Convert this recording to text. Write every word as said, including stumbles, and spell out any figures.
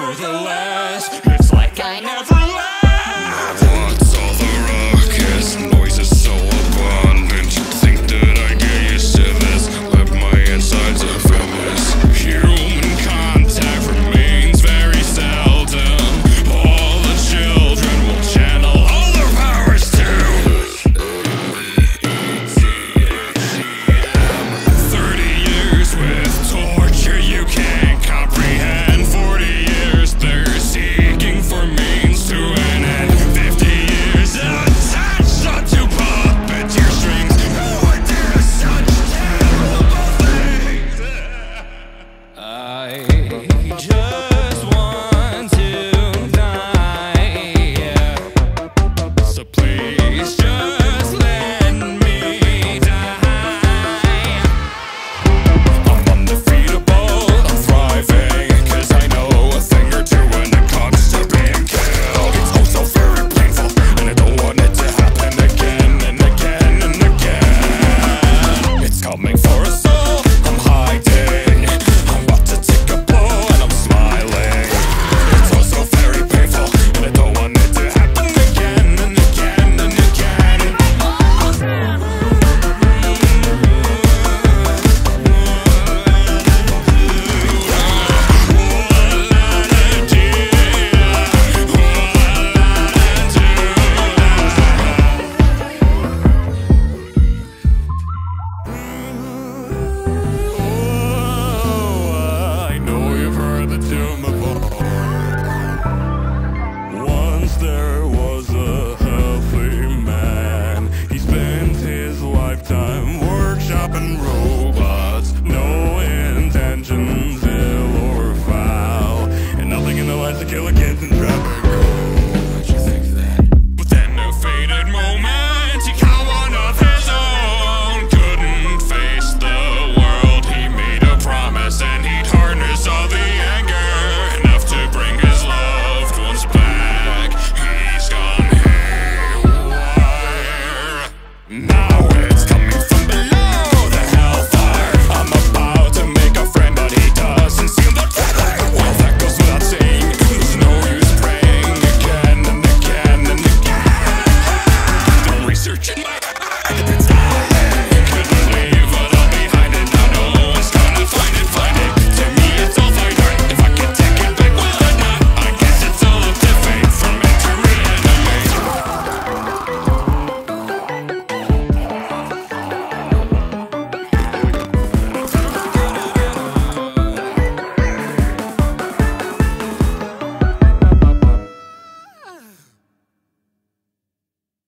nevertheless, it's like I never left. What's all the ruckus? Noise is so abundant. Think that I get used to this. Let my insides are famous. Human contact remains very seldom. All the children will channel all their powers too. Thirty years with torture you can't comprehend. Forty years they're seeking for means to an end. Fifty years attached onto puppeteer strings. Who would do such terrible things? I just want to die, so please just let me die. I'm undefeatable, I'm thriving, cause I know a thing or two when it comes to being killed. It's oh so very painful, and I don't want it to happen again and again and again. It's coming for us all, I'm hiding. I'm about to take a blow and I'm smiling. It's oh so very painful, and I don't want it to happen again and again and again. I know you've heard the tune before. Once there was a healthy man. He spent his lifetime workshopping robots. No intentions, ill or foul, and nothing in the life to kill a kid.